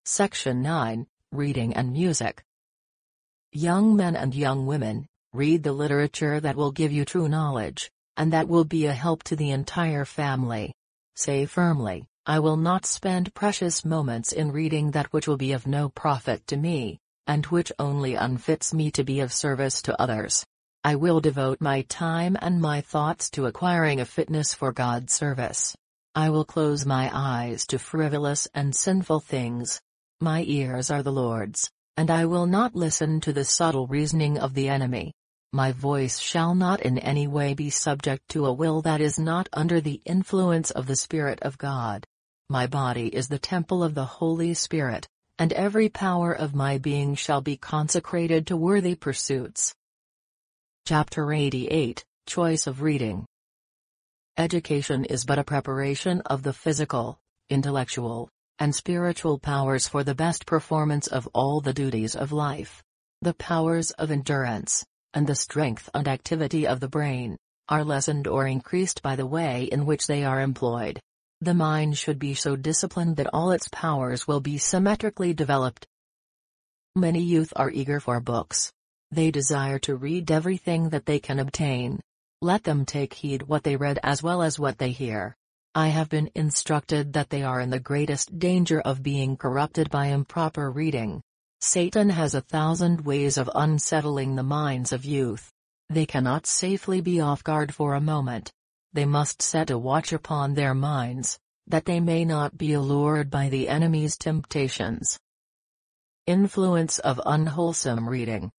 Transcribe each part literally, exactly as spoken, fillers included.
Section nine, Reading and Music. Young men and young women, read the literature that will give you true knowledge, and that will be a help to the entire family. Say firmly, I will not spend precious moments in reading that which will be of no profit to me, and which only unfits me to be of service to others. I will devote my time and my thoughts to acquiring a fitness for God's service. I will close my eyes to frivolous and sinful things. My ears are the Lord's, and I will not listen to the subtle reasoning of the enemy. My voice shall not in any way be subject to a will that is not under the influence of the Spirit of God. My body is the temple of the Holy Spirit, and every power of my being shall be consecrated to worthy pursuits. Chapter eighty-eight, Choice of Reading. Education is but a preparation of the physical, intellectual, and spiritual powers for the best performance of all the duties of life. The powers of endurance, and the strength and activity of the brain, are lessened or increased by the way in which they are employed. The mind should be so disciplined that all its powers will be symmetrically developed. Many youth are eager for books. They desire to read everything that they can obtain. Let them take heed what they read as well as what they hear. I have been instructed that they are in the greatest danger of being corrupted by improper reading. Satan has a thousand ways of unsettling the minds of youth. They cannot safely be off guard for a moment. They must set a watch upon their minds, that they may not be allured by the enemy's temptations. Influence of unwholesome reading.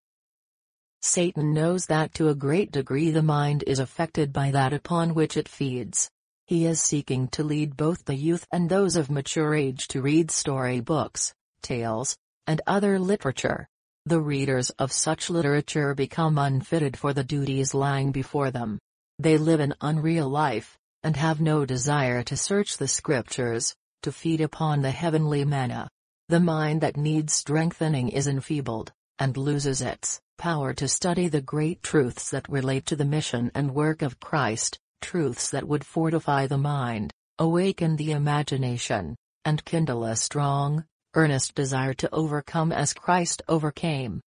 Satan knows that to a great degree the mind is affected by that upon which it feeds. He is seeking to lead both the youth and those of mature age to read story books, tales, and other literature. The readers of such literature become unfitted for the duties lying before them. They live an unreal life, and have no desire to search the scriptures, to feed upon the heavenly manna. The mind that needs strengthening is enfeebled, and loses its power to study the great truths that relate to the mission and work of Christ, truths that would fortify the mind, awaken the imagination, and kindle a strong, earnest desire to overcome as Christ overcame.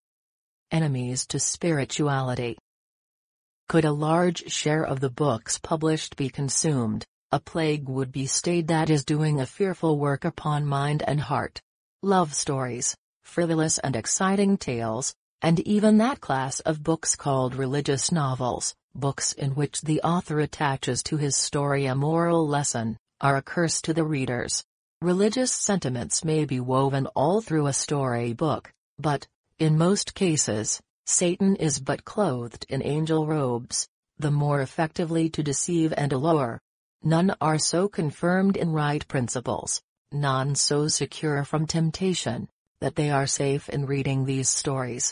Enemies to spirituality. Could a large share of the books published be consumed, a plague would be stayed that is doing a fearful work upon mind and heart. Love stories, frivolous and exciting tales, and even that class of books called religious novels, books in which the author attaches to his story a moral lesson, are a curse to the readers. Religious sentiments may be woven all through a story book, but, in most cases, Satan is but clothed in angel robes, the more effectively to deceive and allure. None are so confirmed in right principles, none so secure from temptation, that they are safe in reading these stories.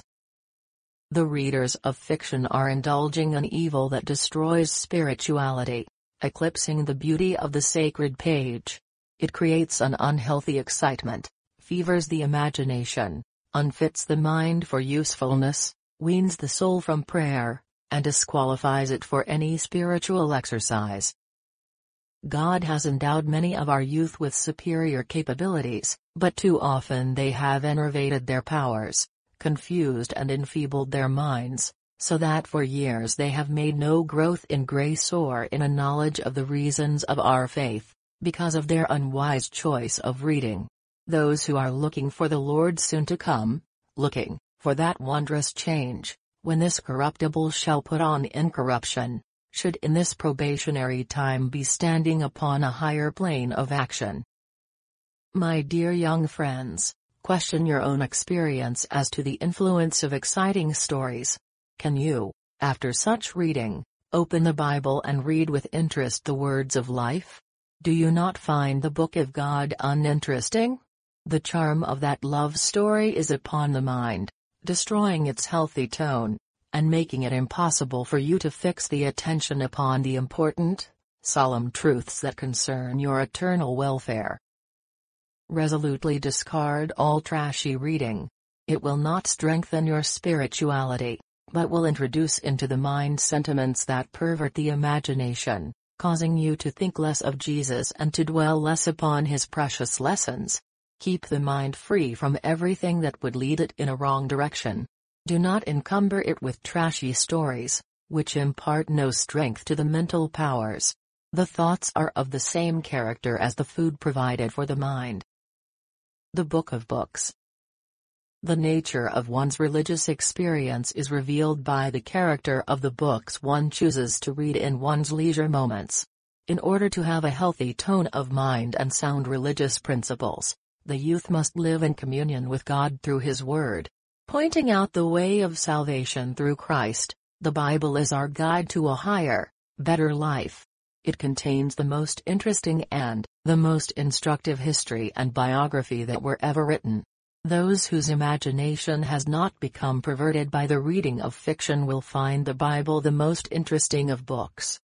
The readers of fiction are indulging an evil that destroys spirituality, eclipsing the beauty of the sacred page. It creates an unhealthy excitement, fevers the imagination, unfits the mind for usefulness, weans the soul from prayer, and disqualifies it for any spiritual exercise. God has endowed many of our youth with superior capabilities, but too often they have enervated their powers, confused and enfeebled their minds, so that for years they have made no growth in grace or in a knowledge of the reasons of our faith, because of their unwise choice of reading. Those who are looking for the Lord soon to come, looking for that wondrous change, when this corruptible shall put on incorruption, should in this probationary time be standing upon a higher plane of action. My dear young friends, question your own experience as to the influence of exciting stories. Can you, after such reading, open the Bible and read with interest the words of life? Do you not find the book of God uninteresting? The charm of that love story is upon the mind, destroying its healthy tone, and making it impossible for you to fix the attention upon the important, solemn truths that concern your eternal welfare. Resolutely discard all trashy reading. It will not strengthen your spirituality, but will introduce into the mind sentiments that pervert the imagination, causing you to think less of Jesus and to dwell less upon his precious lessons. Keep the mind free from everything that would lead it in a wrong direction. Do not encumber it with trashy stories, which impart no strength to the mental powers. The thoughts are of the same character as the food provided for the mind. The Book of Books. The nature of one's religious experience is revealed by the character of the books one chooses to read in one's leisure moments. In order to have a healthy tone of mind and sound religious principles, the youth must live in communion with God through His Word, pointing out the way of salvation through Christ. The Bible is our guide to a higher, better life. It contains the most interesting and the most instructive history and biography that were ever written. Those whose imagination has not become perverted by the reading of fiction will find the Bible the most interesting of books.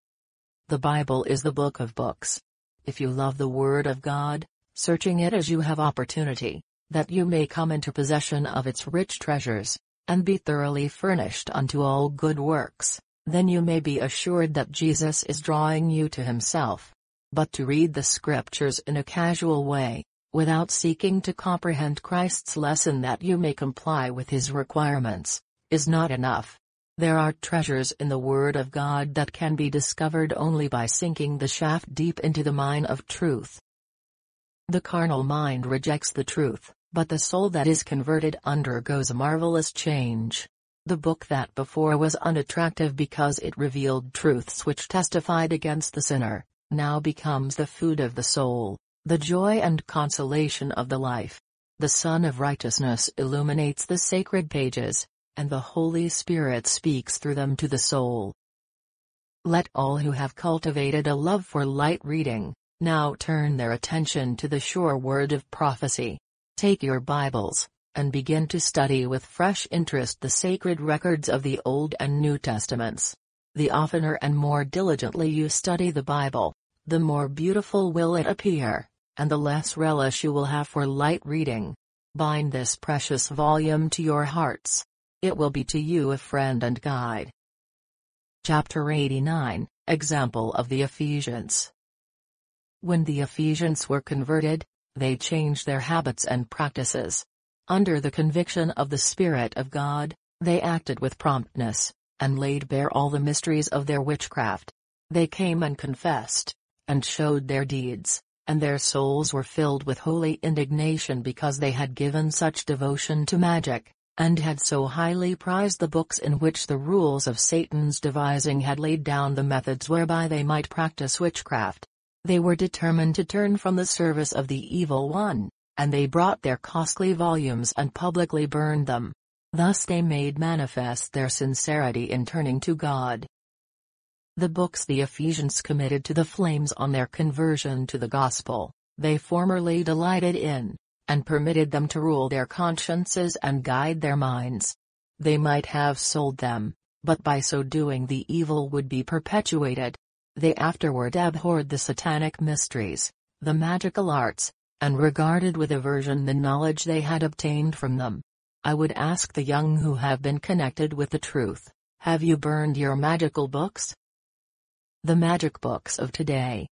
The Bible is the book of books. If you love the Word of God, searching it as you have opportunity, that you may come into possession of its rich treasures, and be thoroughly furnished unto all good works, then you may be assured that Jesus is drawing you to Himself. But to read the Scriptures in a casual way, without seeking to comprehend Christ's lesson that you may comply with His requirements, is not enough. There are treasures in the Word of God that can be discovered only by sinking the shaft deep into the mine of truth. The carnal mind rejects the truth, but the soul that is converted undergoes a marvelous change. The book that before was unattractive because it revealed truths which testified against the sinner, now becomes the food of the soul, the joy and consolation of the life. The Sun of Righteousness illuminates the sacred pages, and the Holy Spirit speaks through them to the soul. Let all who have cultivated a love for light reading, now turn their attention to the sure word of prophecy. Take your Bibles, and begin to study with fresh interest the sacred records of the Old and New Testaments. The oftener and more diligently you study the Bible, the more beautiful will it appear, and the less relish you will have for light reading. Bind this precious volume to your hearts. It will be to you a friend and guide. Chapter eighty-nine, Example of the Ephesians. When the Ephesians were converted, they changed their habits and practices. Under the conviction of the Spirit of God, they acted with promptness, and laid bare all the mysteries of their witchcraft. They came and confessed, and showed their deeds, and their souls were filled with holy indignation because they had given such devotion to magic, and had so highly prized the books in which the rules of Satan's devising had laid down the methods whereby they might practice witchcraft. They were determined to turn from the service of the evil one, and they brought their costly volumes and publicly burned them. Thus they made manifest their sincerity in turning to God. The books the Ephesians committed to the flames on their conversion to the gospel, they formerly delighted in, and permitted them to rule their consciences and guide their minds. They might have sold them, but by so doing the evil would be perpetuated. They afterward abhorred the satanic mysteries, the magical arts, and regarded with aversion the knowledge they had obtained from them. I would ask the young who have been connected with the truth, have you burned your magical books? The magic books of today.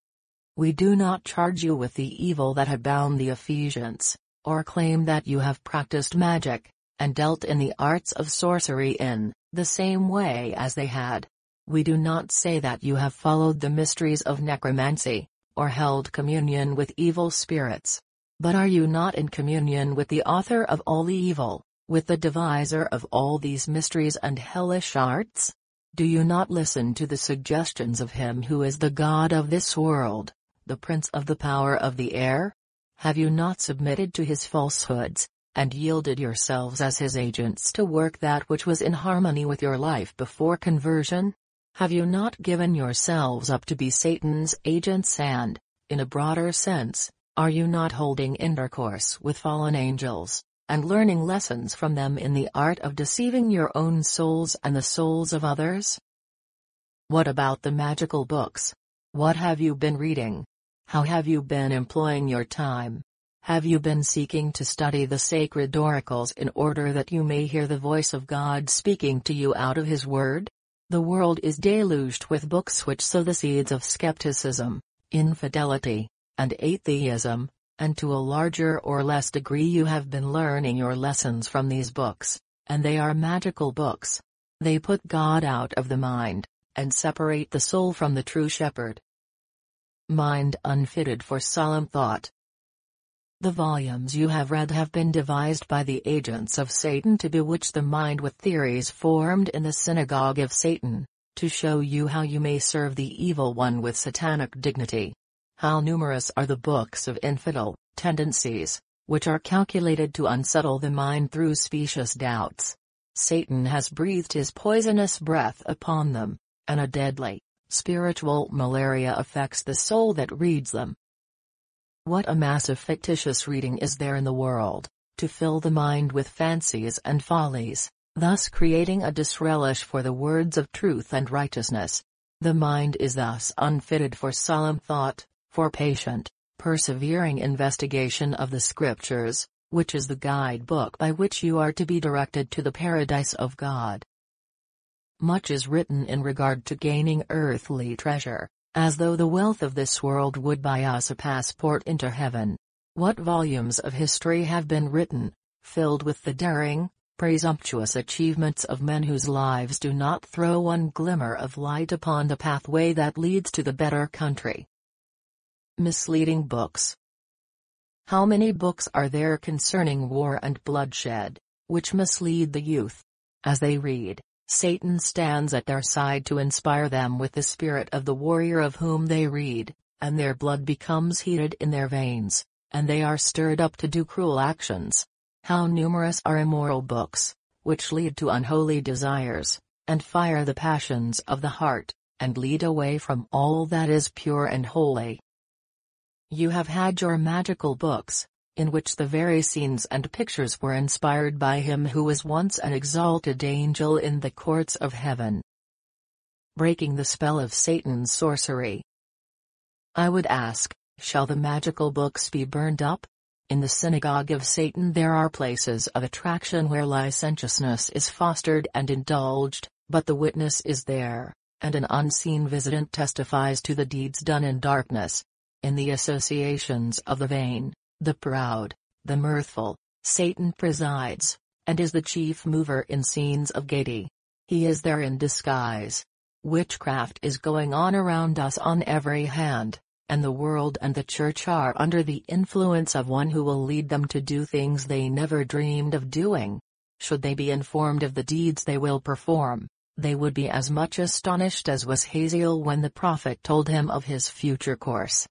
We do not charge you with the evil that had bound the Ephesians, or claim that you have practiced magic, and dealt in the arts of sorcery in the same way as they had. We do not say that you have followed the mysteries of necromancy, or held communion with evil spirits. But are you not in communion with the author of all the evil, with the deviser of all these mysteries and hellish arts? Do you not listen to the suggestions of him who is the God of this world, the prince of the power of the air? Have you not submitted to his falsehoods, and yielded yourselves as his agents to work that which was in harmony with your life before conversion? Have you not given yourselves up to be Satan's agents and, in a broader sense, are you not holding intercourse with fallen angels, and learning lessons from them in the art of deceiving your own souls and the souls of others? What about the magical books? What have you been reading? How have you been employing your time? Have you been seeking to study the sacred oracles in order that you may hear the voice of God speaking to you out of His Word? The world is deluged with books which sow the seeds of skepticism, infidelity, and atheism, and to a larger or less degree you have been learning your lessons from these books, and they are magical books. They put God out of the mind, and separate the soul from the true shepherd. Mind unfitted for solemn thought. The volumes you have read have been devised by the agents of Satan to bewitch the mind with theories formed in the synagogue of Satan, to show you how you may serve the evil one with satanic dignity. How numerous are the books of infidel tendencies, which are calculated to unsettle the mind through specious doubts. Satan has breathed his poisonous breath upon them, and a deadly, spiritual malaria affects the soul that reads them. What a mass of fictitious reading is there in the world, to fill the mind with fancies and follies, thus creating a disrelish for the words of truth and righteousness. The mind is thus unfitted for solemn thought, for patient, persevering investigation of the Scriptures, which is the guide-book by which you are to be directed to the paradise of God. Much is written in regard to gaining earthly treasure, as though the wealth of this world would buy us a passport into heaven. What volumes of history have been written, filled with the daring, presumptuous achievements of men whose lives do not throw one glimmer of light upon the pathway that leads to the better country. Misleading books. How many books are there concerning war and bloodshed, which mislead the youth? As they read, Satan stands at their side to inspire them with the spirit of the warrior of whom they read, and their blood becomes heated in their veins, and they are stirred up to do cruel actions. How numerous are immoral books, which lead to unholy desires, and fire the passions of the heart, and lead away from all that is pure and holy. You have had your magical books, in which the very scenes and pictures were inspired by him who was once an exalted angel in the courts of heaven. Breaking the spell of Satan's sorcery. I would ask, shall the magical books be burned up? In the synagogue of Satan there are places of attraction where licentiousness is fostered and indulged, but the witness is there, and an unseen visitant testifies to the deeds done in darkness. In the associations of the vain, the proud, the mirthful, Satan presides, and is the chief mover in scenes of gaiety. He is there in disguise. Witchcraft is going on around us on every hand, and the world and the church are under the influence of one who will lead them to do things they never dreamed of doing. Should they be informed of the deeds they will perform, they would be as much astonished as was Hazael when the prophet told him of his future course.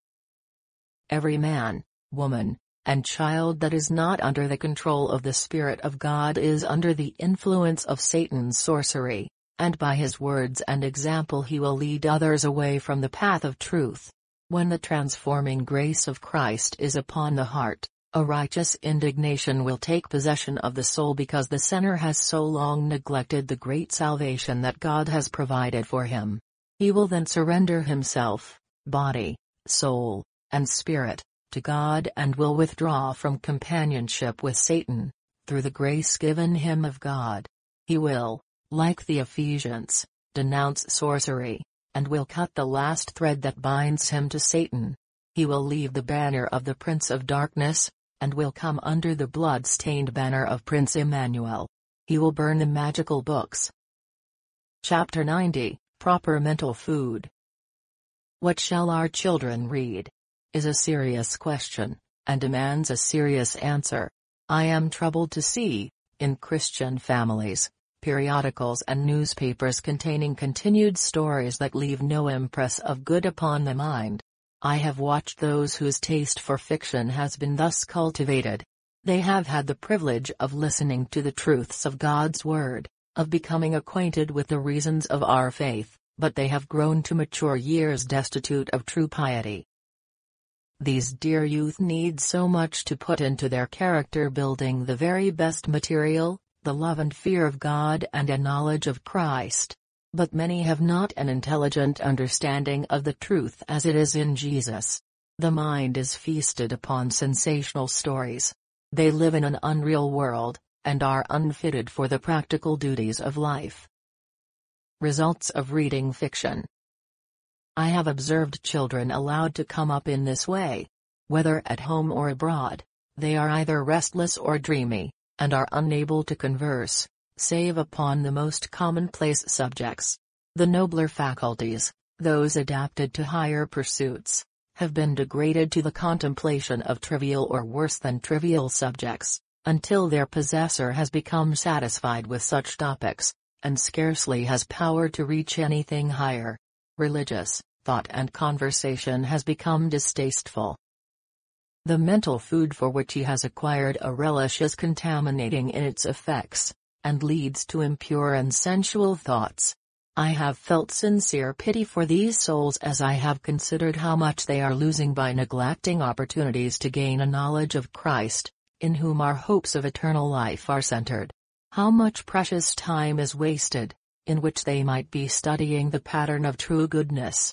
Every man, woman, and child that is not under the control of the Spirit of God is under the influence of Satan's sorcery, and by his words and example he will lead others away from the path of truth. When the transforming grace of Christ is upon the heart, a righteous indignation will take possession of the soul because the sinner has so long neglected the great salvation that God has provided for him. He will then surrender himself, body, soul, and spirit, to God and will withdraw from companionship with Satan, through the grace given him of God. He will, like the Ephesians, denounce sorcery, and will cut the last thread that binds him to Satan. He will leave the banner of the Prince of Darkness, and will come under the blood-stained banner of Prince Emmanuel. He will burn the magical books. Chapter ninety, Proper Mental Food. What shall our children read? Is a serious question, and demands a serious answer. I am troubled to see, in Christian families, periodicals and newspapers containing continued stories that leave no impress of good upon the mind. I have watched those whose taste for fiction has been thus cultivated. They have had the privilege of listening to the truths of God's Word, of becoming acquainted with the reasons of our faith, but they have grown to mature years destitute of true piety. These dear youth need so much to put into their character building the very best material, the love and fear of God and a knowledge of Christ. But many have not an intelligent understanding of the truth as it is in Jesus. The mind is feasted upon sensational stories. They live in an unreal world, and are unfitted for the practical duties of life. Results of reading fiction. I have observed children allowed to come up in this way. Whether at home or abroad, they are either restless or dreamy, and are unable to converse, save upon the most commonplace subjects. The nobler faculties, those adapted to higher pursuits, have been degraded to the contemplation of trivial or worse than trivial subjects, until their possessor has become satisfied with such topics, and scarcely has power to reach anything higher. Religious thought and conversation has become distasteful. The mental food for which he has acquired a relish is contaminating in its effects, and leads to impure and sensual thoughts. I have felt sincere pity for these souls as I have considered how much they are losing by neglecting opportunities to gain a knowledge of Christ, in whom our hopes of eternal life are centered. How much precious time is wasted, in which they might be studying the pattern of true goodness.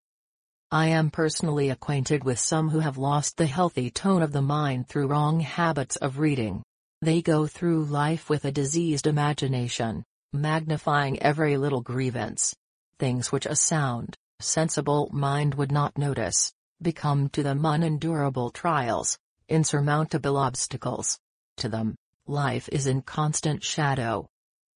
I am personally acquainted with some who have lost the healthy tone of the mind through wrong habits of reading. They go through life with a diseased imagination, magnifying every little grievance. Things which a sound, sensible mind would not notice, become to them unendurable trials, insurmountable obstacles. To them, life is in constant shadow.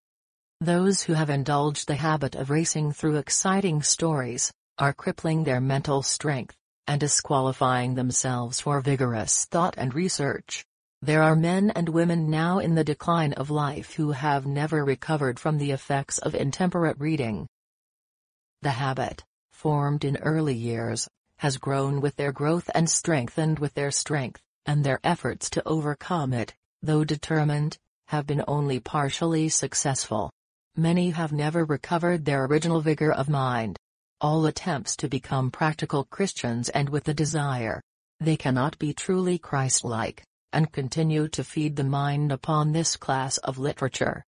Those who have indulged the habit of racing through exciting stories, are crippling their mental strength, and disqualifying themselves for vigorous thought and research. There are men and women now in the decline of life who have never recovered from the effects of intemperate reading. The habit, formed in early years, has grown with their growth and strengthened with their strength, and their efforts to overcome it, though determined, have been only partially successful. Many have never recovered their original vigor of mind. All attempts to become practical Christians end with the desire. They cannot be truly Christ-like, and continue to feed the mind upon this class of literature.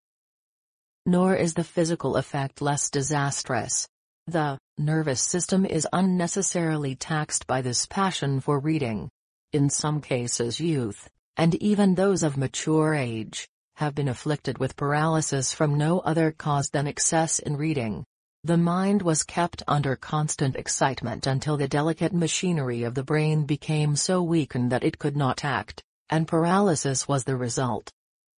Nor is the physical effect less disastrous. The nervous system is unnecessarily taxed by this passion for reading. In some cases youth, and even those of mature age, have been afflicted with paralysis from no other cause than excess in reading. The mind was kept under constant excitement until the delicate machinery of the brain became so weakened that it could not act, and paralysis was the result.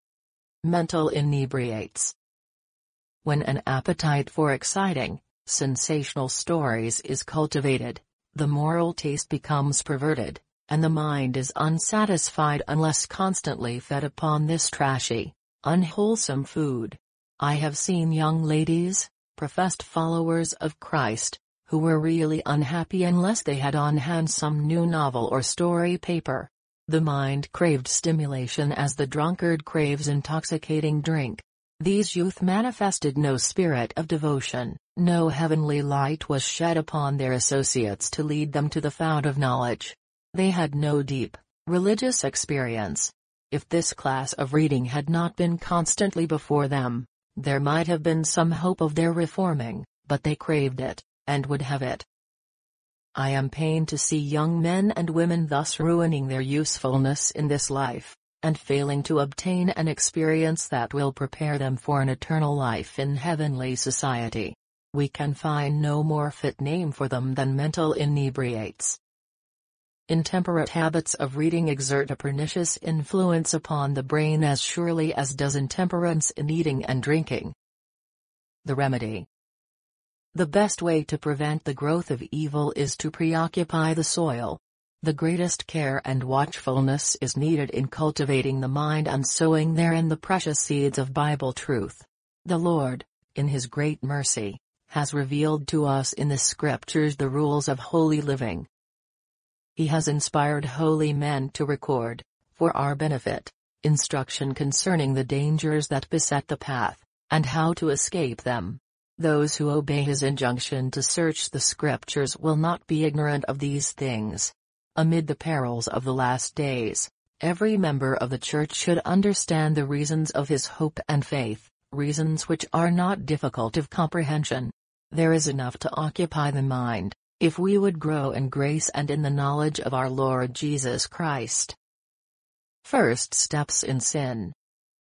Mental inebriates. When an appetite for exciting, sensational stories is cultivated, the moral taste becomes perverted, and the mind is unsatisfied unless constantly fed upon this trashy, unwholesome food. I have seen young ladies, professed followers of Christ, who were really unhappy unless they had on hand some new novel or story paper. The mind craved stimulation as the drunkard craves intoxicating drink. These youth manifested no spirit of devotion, no heavenly light was shed upon their associates to lead them to the fount of knowledge. They had no deep, religious experience. If this class of reading had not been constantly before them, there might have been some hope of their reforming, but they craved it, and would have it. I am pained to see young men and women thus ruining their usefulness in this life, and failing to obtain an experience that will prepare them for an eternal life in heavenly society. We can find no more fit name for them than mental inebriates. Intemperate habits of reading exert a pernicious influence upon the brain as surely as does intemperance in eating and drinking. The remedy. The best way to prevent the growth of evil is to preoccupy the soil. The greatest care and watchfulness is needed in cultivating the mind and sowing therein the precious seeds of Bible truth. The Lord, in His great mercy, has revealed to us in the Scriptures the rules of holy living. He has inspired holy men to record, for our benefit, instruction concerning the dangers that beset the path, and how to escape them. Those who obey His injunction to search the Scriptures will not be ignorant of these things. Amid the perils of the last days, every member of the Church should understand the reasons of his hope and faith, reasons which are not difficult of comprehension. There is enough to occupy the mind, if we would grow in grace and in the knowledge of our Lord Jesus Christ. First steps in sin.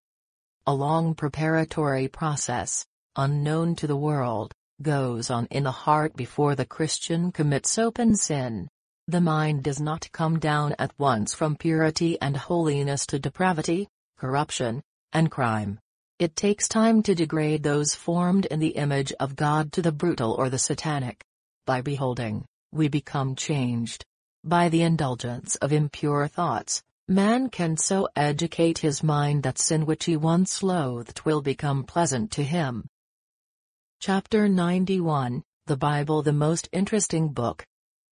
A long preparatory process, unknown to the world, goes on in the heart before the Christian commits open sin. The mind does not come down at once from purity and holiness to depravity, corruption, and crime. It takes time to degrade those formed in the image of God to the brutal or the satanic. By beholding, we become changed. By the indulgence of impure thoughts, man can so educate his mind that sin which he once loathed will become pleasant to him. Chapter ninety-one, The Bible, the most interesting book.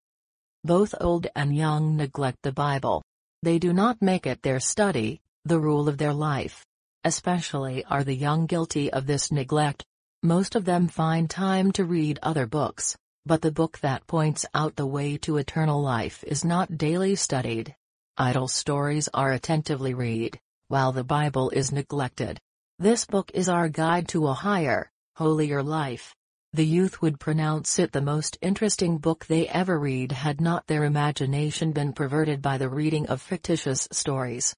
Both old and young neglect the Bible. They do not make it their study, the rule of their life. Especially are the young guilty of this neglect. Most of them find time to read other books, but the book that points out the way to eternal life is not daily studied. Idle stories are attentively read, while the Bible is neglected. This book is our guide to a higher, holier life. The youth would pronounce it the most interesting book they ever read had not their imagination been perverted by the reading of fictitious stories.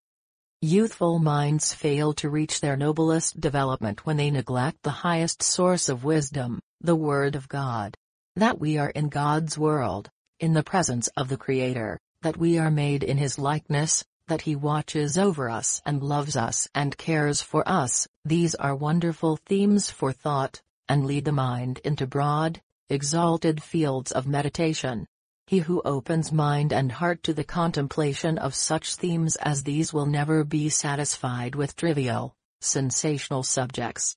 Youthful minds fail to reach their noblest development when they neglect the highest source of wisdom, the Word of God. That we are in God's world, in the presence of the Creator, that we are made in His likeness, that He watches over us and loves us and cares for us, these are wonderful themes for thought, and lead the mind into broad, exalted fields of meditation. He who opens mind and heart to the contemplation of such themes as these will never be satisfied with trivial, sensational subjects.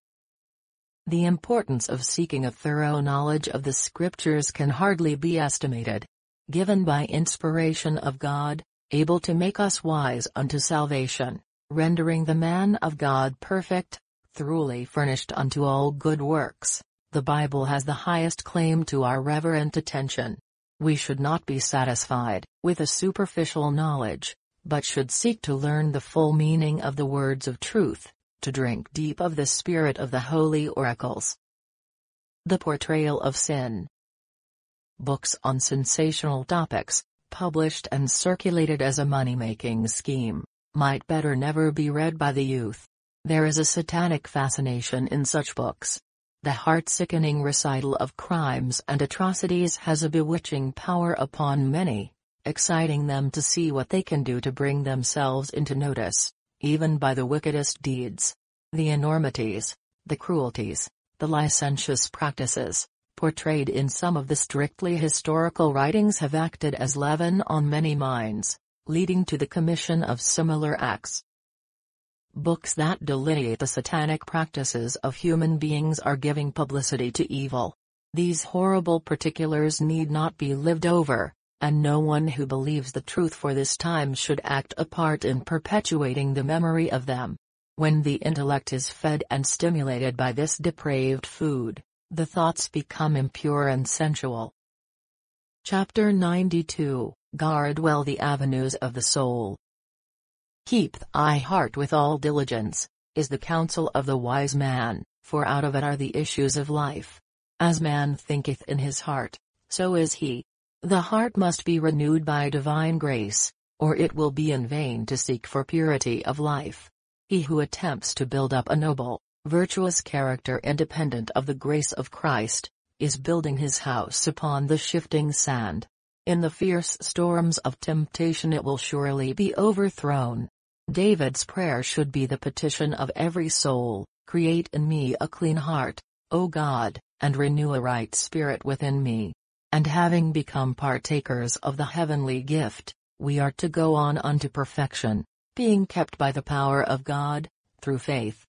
The importance of seeking a thorough knowledge of the Scriptures can hardly be estimated. Given by inspiration of God, able to make us wise unto salvation, rendering the man of God perfect, thoroughly furnished unto all good works, the Bible has the highest claim to our reverent attention. We should not be satisfied with a superficial knowledge, but should seek to learn the full meaning of the words of truth, to drink deep of the spirit of the holy oracles. The portrayal of sin. Books on sensational topics, published and circulated as a money-making scheme, might better never be read by the youth. There is a satanic fascination in such books. The heart-sickening recital of crimes and atrocities has a bewitching power upon many, exciting them to see what they can do to bring themselves into notice, even by the wickedest deeds. The enormities, the cruelties, the licentious practices, portrayed in some of the strictly historical writings have acted as leaven on many minds, leading to the commission of similar acts. Books that delineate the satanic practices of human beings are giving publicity to evil. These horrible particulars need not be lived over, and no one who believes the truth for this time should act a part in perpetuating the memory of them. When the intellect is fed and stimulated by this depraved food, the thoughts become impure and sensual. Chapter ninety-two, Guard well the avenues of the soul. Keep thy heart with all diligence, is the counsel of the wise man, for out of it are the issues of life. As man thinketh in his heart, so is he. The heart must be renewed by divine grace, or it will be in vain to seek for purity of life. He who attempts to build up a noble, virtuous character independent of the grace of Christ, is building his house upon the shifting sand. In the fierce storms of temptation it will surely be overthrown. David's prayer should be the petition of every soul, create in me a clean heart, O God, and renew a right spirit within me. And having become partakers of the heavenly gift, we are to go on unto perfection, being kept by the power of God, through faith.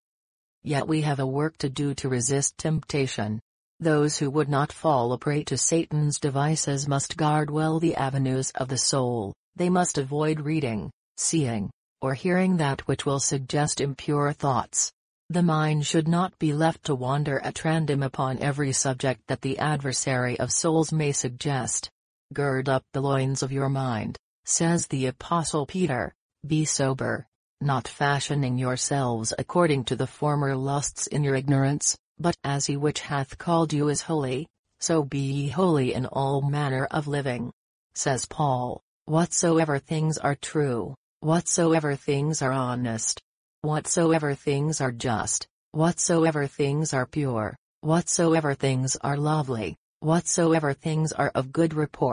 Yet we have a work to do to resist temptation. Those who would not fall a prey to Satan's devices must guard well the avenues of the soul. They must avoid reading, seeing, or hearing that which will suggest impure thoughts. The mind should not be left to wander at random upon every subject that the adversary of souls may suggest. Gird up the loins of your mind, says the Apostle Peter, be sober, not fashioning yourselves according to the former lusts in your ignorance, but as he which hath called you is holy, so be ye holy in all manner of living. Says Paul, whatsoever things are true, whatsoever things are honest, whatsoever things are just, whatsoever things are pure, whatsoever things are lovely, whatsoever things are of good report,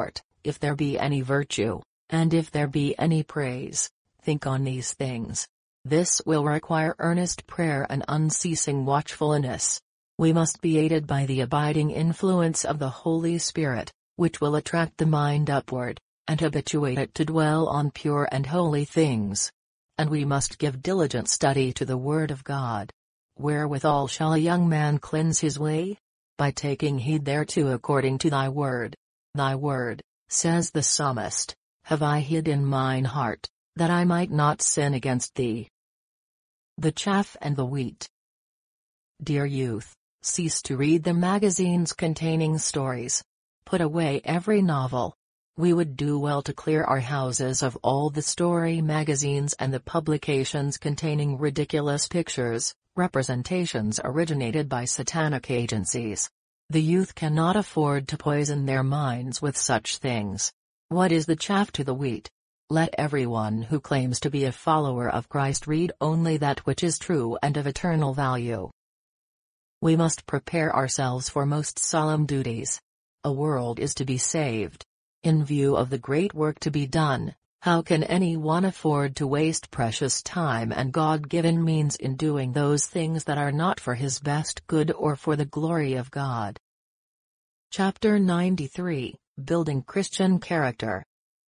If there be any virtue, and if there be any praise, think on these things. This will require earnest prayer and unceasing watchfulness. We must be aided by the abiding influence of the Holy Spirit, which will attract the mind upward, and habituate it to dwell on pure and holy things. And we must give diligent study to the Word of God. Wherewithal shall a young man cleanse his way? By taking heed thereto according to thy word. Thy word, says the psalmist, have I hid in mine heart, that I might not sin against thee. The chaff and the wheat. Dear youth, cease to read the magazines containing stories. Put away every novel. We would do well to clear our houses of all the story magazines and the publications containing ridiculous pictures, representations originated by satanic agencies. The youth cannot afford to poison their minds with such things. What is the chaff to the wheat? Let everyone who claims to be a follower of Christ read only that which is true and of eternal value. We must prepare ourselves for most solemn duties. A world is to be saved. In view of the great work to be done, how can anyone afford to waste precious time and God-given means in doing those things that are not for his best good or for the glory of God? Chapter ninety-three, Building Christian Character.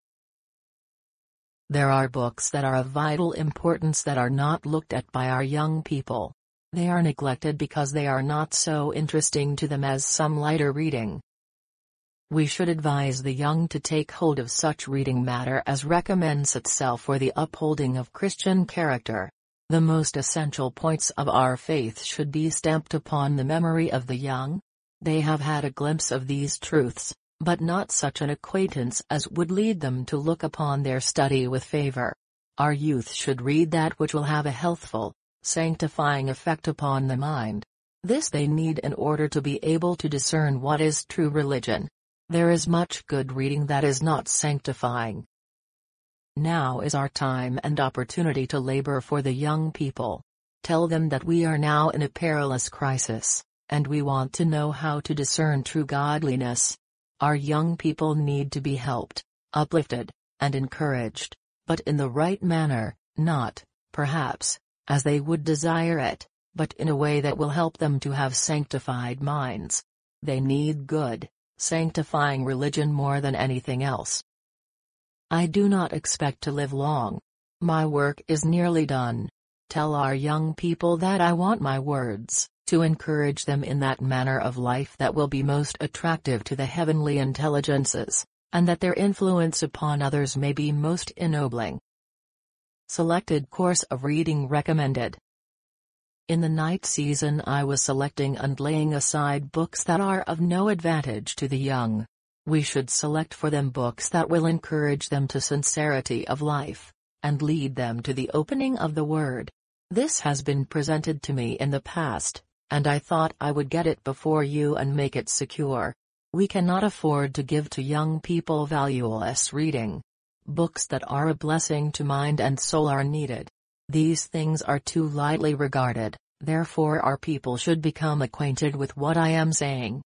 There are books that are of vital importance that are not looked at by our young people. They are neglected because they are not so interesting to them as some lighter reading. We should advise the young to take hold of such reading matter as recommends itself for the upholding of Christian character. The most essential points of our faith should be stamped upon the memory of the young. They have had a glimpse of these truths, but not such an acquaintance as would lead them to look upon their study with favor. Our youth should read that which will have a healthful, sanctifying effect upon the mind. This they need in order to be able to discern what is true religion. There is much good reading that is not sanctifying. Now is our time and opportunity to labor for the young people. Tell them that we are now in a perilous crisis, and we want to know how to discern true godliness. Our young people need to be helped, uplifted, and encouraged, but in the right manner, not, perhaps, as they would desire it, but in a way that will help them to have sanctified minds. They need good, sanctifying religion more than anything else. I do not expect to live long. My work is nearly done. Tell our young people that I want my words to encourage them in that manner of life that will be most attractive to the heavenly intelligences, and that their influence upon others may be most ennobling. Selected course of reading recommended. In the night season I was selecting and laying aside books that are of no advantage to the young. We should select for them books that will encourage them to sincerity of life, and lead them to the opening of the Word. This has been presented to me in the past, and I thought I would get it before you and make it secure. We cannot afford to give to young people valueless reading. Books that are a blessing to mind and soul are needed. These things are too lightly regarded, therefore our people should become acquainted with what I am saying.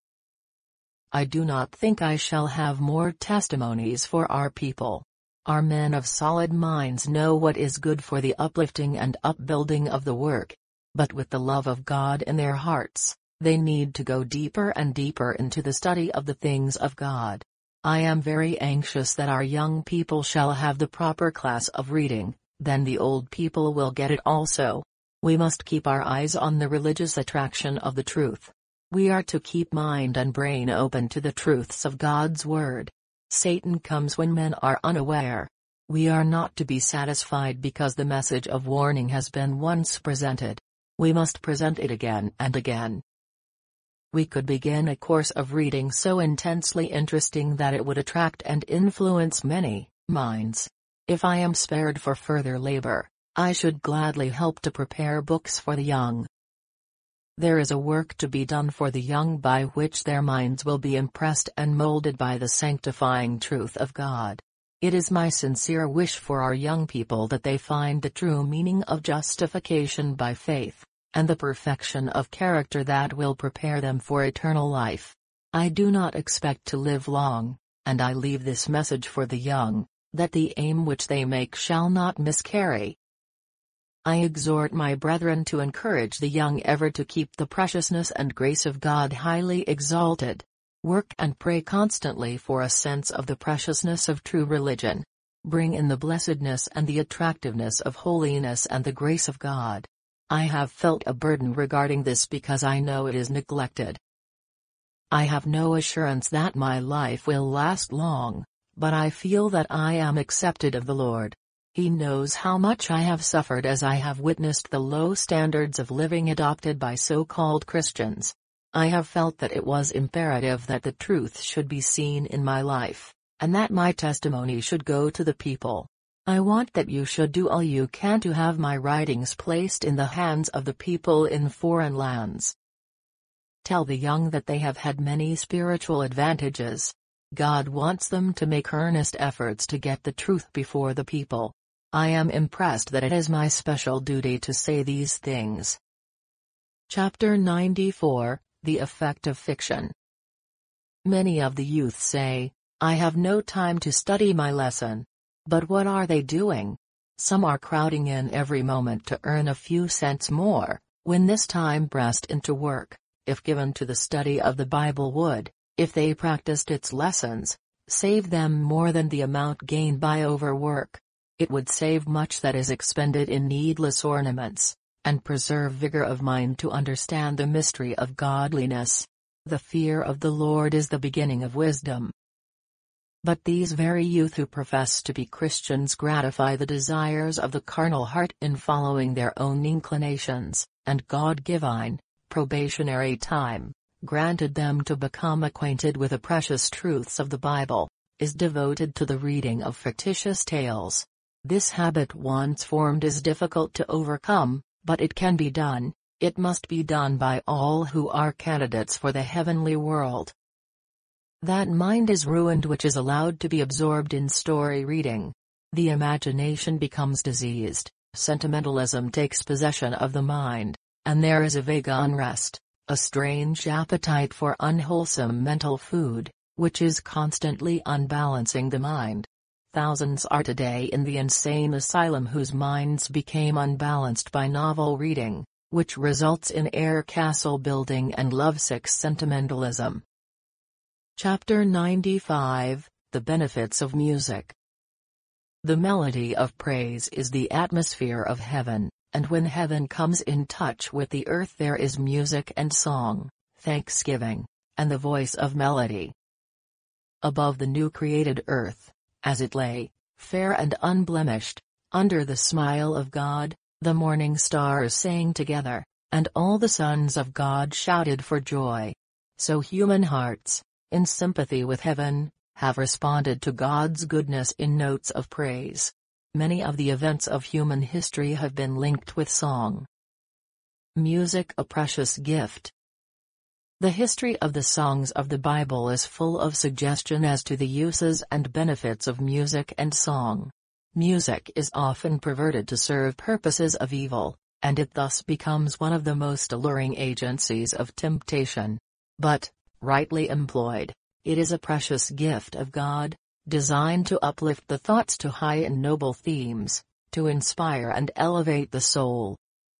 I do not think I shall have more testimonies for our people. Our men of solid minds know what is good for the uplifting and upbuilding of the work. But with the love of God in their hearts, they need to go deeper and deeper into the study of the things of God. I am very anxious that our young people shall have the proper class of reading, then the old people will get it also. We must keep our eyes on the religious attraction of the truth. We are to keep mind and brain open to the truths of God's Word. Satan comes when men are unaware. We are not to be satisfied because the message of warning has been once presented. We must present it again and again. We could begin a course of reading so intensely interesting that it would attract and influence many minds. If I am spared for further labor, I should gladly help to prepare books for the young. There is a work to be done for the young by which their minds will be impressed and molded by the sanctifying truth of God. It is my sincere wish for our young people that they find the true meaning of justification by faith, and the perfection of character that will prepare them for eternal life. I do not expect to live long. and I leave this message for the young, that the aim which they make shall not miscarry. I exhort my brethren to encourage the young ever to keep the preciousness and grace of God highly exalted. Work and pray constantly for a sense of the preciousness of true religion. Bring in the blessedness and the attractiveness of holiness and the grace of God. I have felt a burden regarding this because I know it is neglected. I have no assurance that my life will last long, but I feel that I am accepted of the Lord. He knows how much I have suffered as I have witnessed the low standards of living adopted by so-called Christians. I have felt that it was imperative that the truth should be seen in my life, and that my testimony should go to the people. I want that you should do all you can to have my writings placed in the hands of the people in foreign lands. Tell the young that they have had many spiritual advantages. God wants them to make earnest efforts to get the truth before the people. I am impressed that it is my special duty to say these things. Chapter ninety-four, The Effect of Fiction. Many of the youth say, I have no time to study my lesson. But what are they doing? Some are crowding in every moment to earn a few cents more, when this time pressed into work, if given to the study of the Bible would, if they practiced its lessons, save them more than the amount gained by overwork. It would save much that is expended in needless ornaments, and preserve vigor of mind to understand the mystery of godliness. The fear of the Lord is the beginning of wisdom. But these very youth who profess to be Christians gratify the desires of the carnal heart in following their own inclinations, and God-given, probationary time, granted them to become acquainted with the precious truths of the Bible, is devoted to the reading of fictitious tales. This habit once formed is difficult to overcome, but it can be done. It must be done by all who are candidates for the heavenly world. That mind is ruined which is allowed to be absorbed in story reading. The imagination becomes diseased, sentimentalism takes possession of the mind, and there is a vague unrest, a strange appetite for unwholesome mental food, which is constantly unbalancing the mind. Thousands are today in the insane asylum whose minds became unbalanced by novel reading, which results in air castle building and lovesick sentimentalism. Chapter ninety-five, The Benefits of Music. The melody of praise is the atmosphere of heaven, and when heaven comes in touch with the earth there is music and song, thanksgiving, and the voice of melody. Above the new created earth, as it lay, fair and unblemished, under the smile of God, the morning stars sang together, and all the sons of God shouted for joy. So human hearts, in sympathy with heaven, have responded to God's goodness in notes of praise. Many of the events of human history have been linked with song. Music, a precious gift. The history of the songs of the Bible is full of suggestion as to the uses and benefits of music and song. Music is often perverted to serve purposes of evil, and it thus becomes one of the most alluring agencies of temptation. But, rightly employed, it is a precious gift of God, designed to uplift the thoughts to high and noble themes, to inspire and elevate the soul.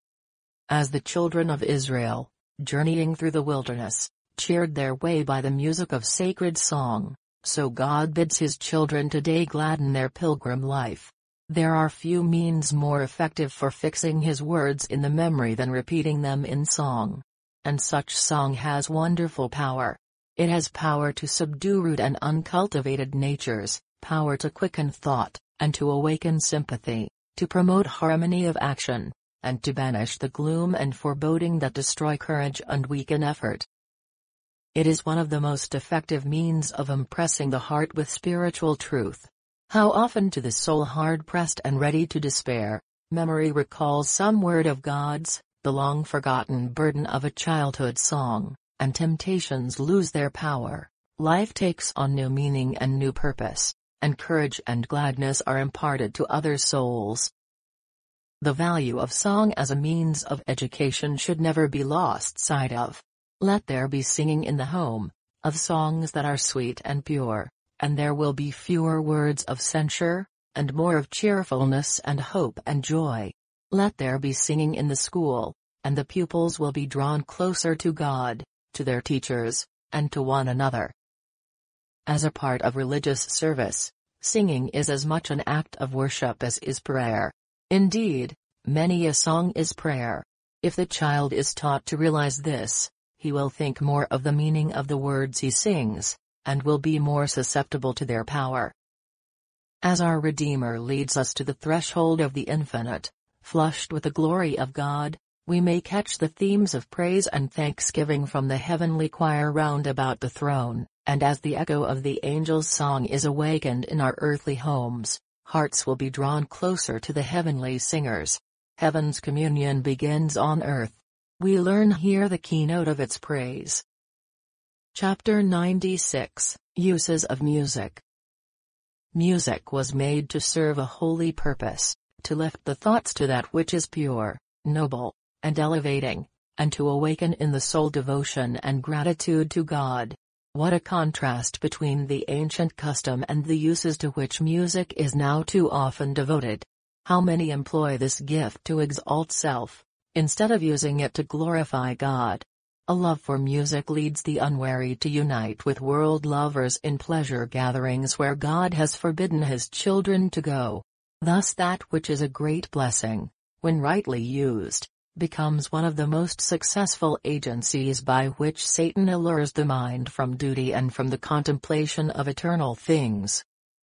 As the children of Israel, journeying through the wilderness, cheered their way by the music of sacred song, so God bids his children today gladden their pilgrim life. There are few means more effective for fixing his words in the memory than repeating them in song. And such song has wonderful power. It has power to subdue rude and uncultivated natures, power to quicken thought, and to awaken sympathy, to promote harmony of action, and to banish the gloom and foreboding that destroy courage and weaken effort. It is one of the most effective means of impressing the heart with spiritual truth. How often to the soul hard-pressed and ready to despair, memory recalls some word of God's, the long-forgotten burden of a childhood song, and temptations lose their power, life takes on new meaning and new purpose, and courage and gladness are imparted to other souls. The value of song as a means of education should never be lost sight of. Let there be singing in the home, of songs that are sweet and pure, and there will be fewer words of censure, and more of cheerfulness and hope and joy. Let there be singing in the school, and the pupils will be drawn closer to God, to their teachers, and to one another. As a part of religious service, singing is as much an act of worship as is prayer. Indeed, many a song is prayer. If the child is taught to realize this, he will think more of the meaning of the words he sings, and will be more susceptible to their power. As our Redeemer leads us to the threshold of the infinite, flushed with the glory of God, we may catch the themes of praise and thanksgiving from the heavenly choir round about the throne, and as the echo of the angel's song is awakened in our earthly homes, hearts will be drawn closer to the heavenly singers. Heaven's communion begins on earth. We learn here the keynote of its praise. Chapter ninety-six, Uses of Music. Music was made to serve a holy purpose, to lift the thoughts to that which is pure, noble, and elevating, and to awaken in the soul devotion and gratitude to God. What a contrast between the ancient custom and the uses to which music is now too often devoted. How many employ this gift to exalt self, instead of using it to glorify God. A love for music leads the unwary to unite with world lovers in pleasure gatherings where God has forbidden his children to go. Thus that which is a great blessing, when rightly used, becomes one of the most successful agencies by which Satan allures the mind from duty and from the contemplation of eternal things.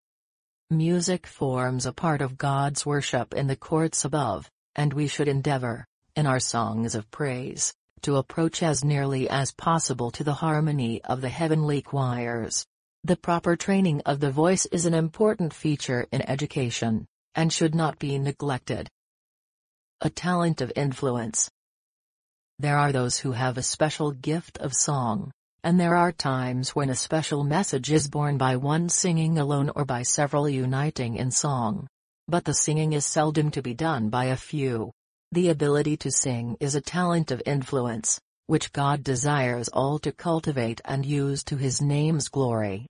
Music forms a part of God's worship in the courts above, and we should endeavor, in our songs of praise, to approach as nearly as possible to the harmony of the heavenly choirs. The proper training of the voice is an important feature in education, and should not be neglected. A talent of influence. There are those who have a special gift of song, and there are times when a special message is borne by one singing alone or by several uniting in song. But the singing is seldom to be done by a few. The ability to sing is a talent of influence, which God desires all to cultivate and use to his name's glory.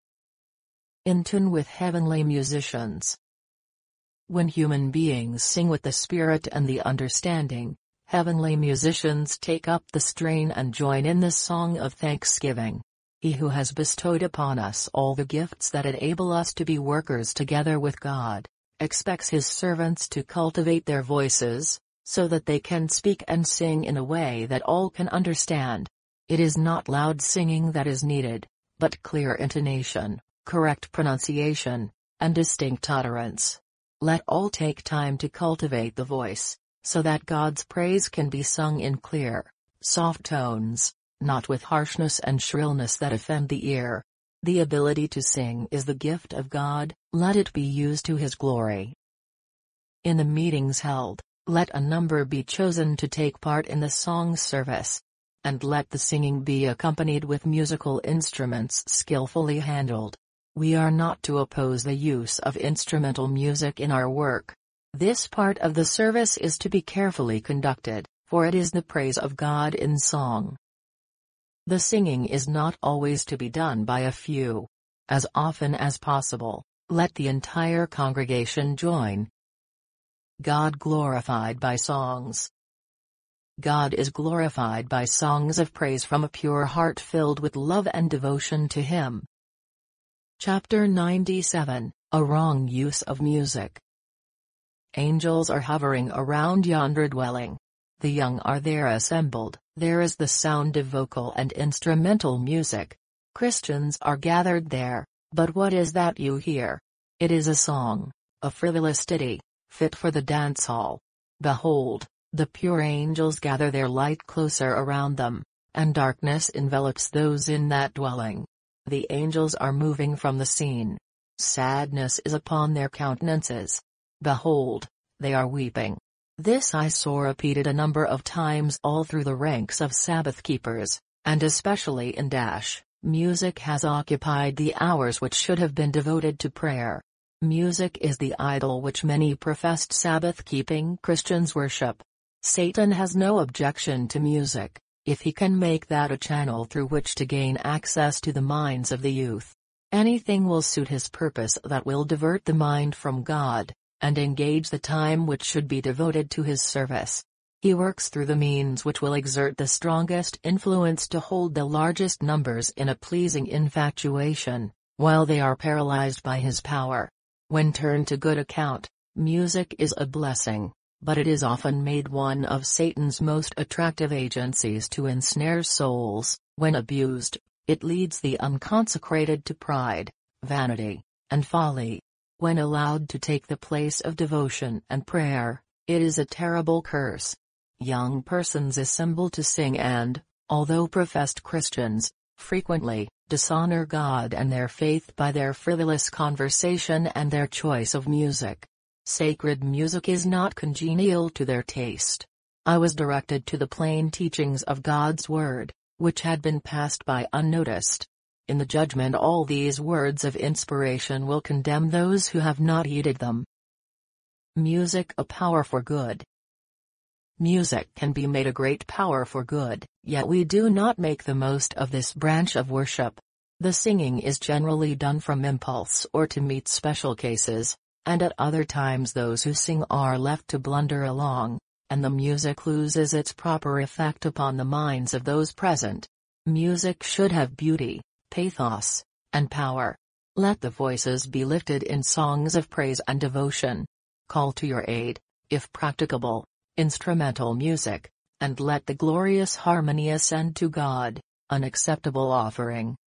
In tune with heavenly musicians. When human beings sing with the spirit and the understanding, heavenly musicians take up the strain and join in the song of thanksgiving. He who has bestowed upon us all the gifts that enable us to be workers together with God, expects his servants to cultivate their voices, so that they can speak and sing in a way that all can understand. It is not loud singing that is needed, but clear intonation, correct pronunciation, and distinct utterance. Let all take time to cultivate the voice, so that God's praise can be sung in clear, soft tones, not with harshness and shrillness that offend the ear. The ability to sing is the gift of God, let it be used to his glory. In the meetings held, let a number be chosen to take part in the song service. And let the singing be accompanied with musical instruments skillfully handled. We are not to oppose the use of instrumental music in our work. This part of the service is to be carefully conducted, for it is the praise of God in song. The singing is not always to be done by a few. As often as possible, let the entire congregation join. God glorified by songs. God is glorified by songs of praise from a pure heart filled with love and devotion to him. Chapter ninety-seven, A Wrong Use of Music. Angels are hovering around yonder dwelling. The young are there assembled, there is the sound of vocal and instrumental music. Christians are gathered there, but what is that you hear? It is a song, a frivolous ditty, fit for the dance hall. Behold, the pure angels gather their light closer around them, and darkness envelops those in that dwelling. The angels are moving from the scene. Sadness is upon their countenances. Behold, they are weeping. This I saw repeated a number of times all through the ranks of Sabbath keepers, and especially in Dash. Music has occupied the hours which should have been devoted to prayer. Music is the idol which many professed Sabbath-keeping Christians worship. Satan has no objection to music, if he can make that a channel through which to gain access to the minds of the youth. Anything will suit his purpose that will divert the mind from God, and engage the time which should be devoted to his service. He works through the means which will exert the strongest influence to hold the largest numbers in a pleasing infatuation, while they are paralyzed by his power. When turned to good account, music is a blessing, but it is often made one of Satan's most attractive agencies to ensnare souls. When abused, it leads the unconsecrated to pride, vanity, and folly. When allowed to take the place of devotion and prayer, it is a terrible curse. Young persons assemble to sing and, although professed Christians, frequently dishonor God and their faith by their frivolous conversation and their choice of music. Sacred music is not congenial to their taste. I was directed to the plain teachings of God's Word, which had been passed by unnoticed. In the judgment all these words of inspiration will condemn those who have not heeded them. Music a power for good. Music can be made a great power for good, yet we do not make the most of this branch of worship. The singing is generally done from impulse or to meet special cases, and at other times those who sing are left to blunder along, and the music loses its proper effect upon the minds of those present. Music should have beauty, pathos, and power. Let the voices be lifted in songs of praise and devotion. Call to your aid, if practicable, instrumental music, and let the glorious harmony ascend to God, an acceptable offering.